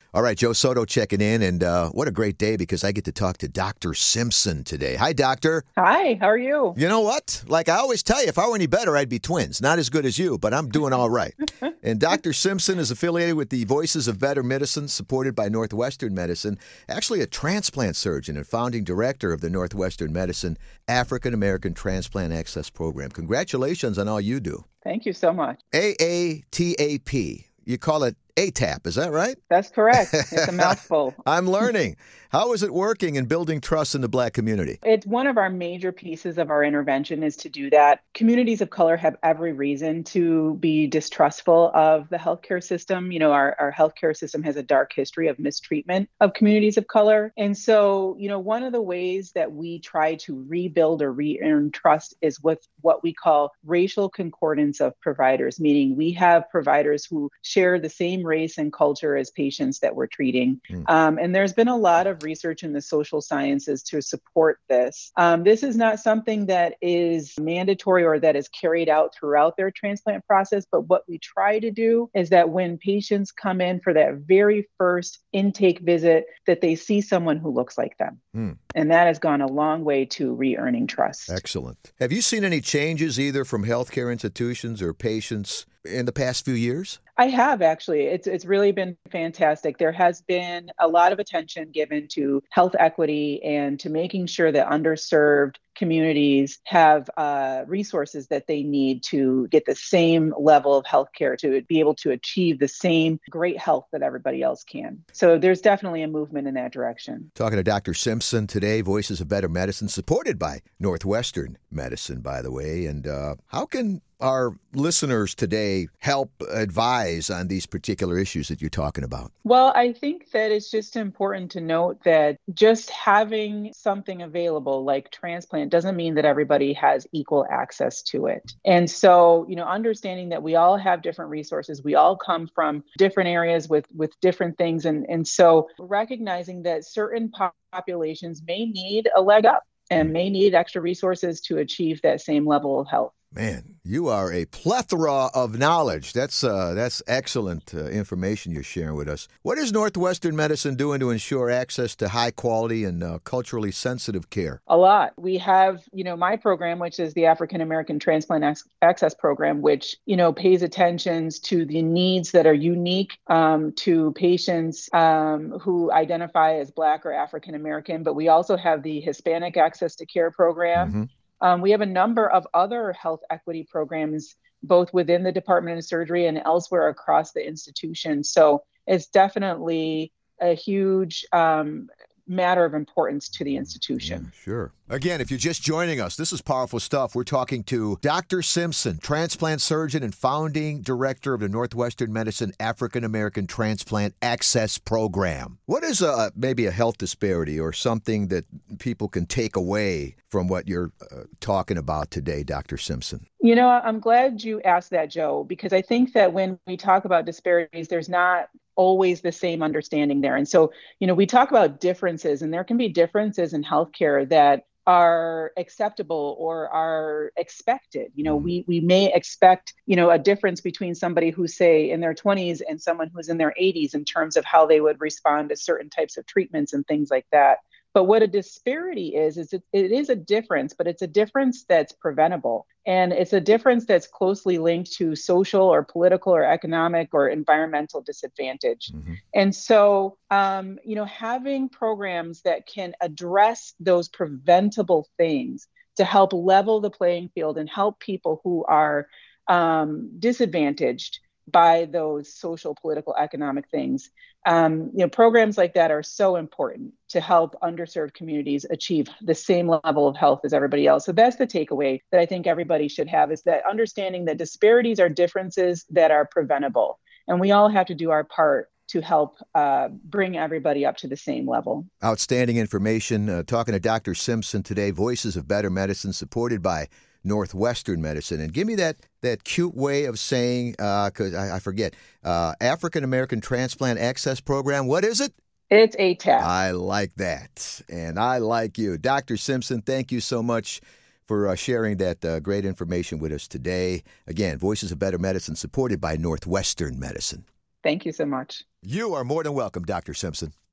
All right, Joe Soto checking in, and what a great day because I get to talk to Dr. Simpson today. Hi, Doctor. Hi, how are you? You know what? Like I always tell you, if I were any better, I'd be twins. Not as good as you, but I'm doing all right. And Dr. Simpson is affiliated with the Voices of Better Medicine, supported by Northwestern Medicine, actually a transplant surgeon and founding director of the Northwestern Medicine African American Transplant Access Program. Congratulations on all you do. Thank you so much. AATAP. You call it ATAP, is that right? That's correct. It's a mouthful. I'm learning. How is it working in building trust in the Black community? It's one of our major pieces of our intervention is to do that. Communities of color have every reason to be distrustful of the healthcare system. You know, our healthcare system has a dark history of mistreatment of communities of color. And so, you know, one of the ways that we try to rebuild or re-earn trust is with what we call racial concordance of providers, meaning we have providers who share the same race and culture as patients that we're treating. And there's been a lot of research in the social sciences to support this. This is not something that is mandatory or that is carried out throughout their transplant process, but what we try to do is that when patients come in for that very first intake visit, that they see someone who looks like them. And that has gone a long way to re-earning trust. Excellent. Have you seen any changes either from healthcare institutions or patients in the past few years? I have actually. It's really been fantastic. There has been a lot of attention given to health equity and to making sure that underserved communities have resources that they need to get the same level of healthcare to be able to achieve the same great health that everybody else can. So there's definitely a movement in that direction. Talking to Dr. Simpson today, Voices of Better Medicine, supported by Northwestern Medicine, by the way. And how can our listeners today help advise on these particular issues that you're talking about? Well, I think that it's just important to note that just having something available like transplant doesn't mean that everybody has equal access to it. And so, you know, understanding that we all have different resources, we all come from different areas with different things. And so recognizing that certain populations may need a leg up and may need extra resources to achieve that same level of health. Man, you are a plethora of knowledge. That's excellent information you're sharing with us. What is Northwestern Medicine doing to ensure access to high quality and culturally sensitive care? A lot. We have, you know, my program, which is the African American Transplant Access Program, which, you know, pays attention to the needs that are unique to patients who identify as Black or African American. But we also have the Hispanic Access to Care program. Mm-hmm. We have a number of other health equity programs, both within the Department of Surgery and elsewhere across the institution. So it's definitely a huge matter of importance to the institution. Yeah, sure. Again, if you're just joining us, this is powerful stuff. We're talking to Dr. Simpson, transplant surgeon and founding director of the Northwestern Medicine African American Transplant Access Program. What is maybe a health disparity or something that people can take away from what you're talking about today, Dr. Simpson? You know, I'm glad you asked that, Joe, because I think that when we talk about disparities, there's not always the same understanding there. And so, you know, we talk about differences, and there can be differences in healthcare that are acceptable or are expected. You know, we may expect, you know, a difference between somebody who's, say, in their 20s and someone who's in their 80s in terms of how they would respond to certain types of treatments and things like that. But what a disparity is it is a difference, but it's a difference that's preventable. And it's a difference that's closely linked to social or political or economic or environmental disadvantage. Mm-hmm. And so, you know, having programs that can address those preventable things to help level the playing field and help people who are disadvantaged by those social, political, economic things. You know, programs like that are so important to help underserved communities achieve the same level of health as everybody else. So that's the takeaway that I think everybody should have, is that understanding that disparities are differences that are preventable. And we all have to do our part to help bring everybody up to the same level. Outstanding information. Talking to Dr. Simpson today, Voices of Better Medicine, supported by Northwestern Medicine. And give me that cute way of saying, because I forget, African American Transplant Access Program. What is it? It's ATAP. I like that. And I like you. Dr. Simpson, thank you so much for sharing that great information with us today. Again, Voices of Better Medicine, supported by Northwestern Medicine. Thank you so much. You are more than welcome, Dr. Simpson.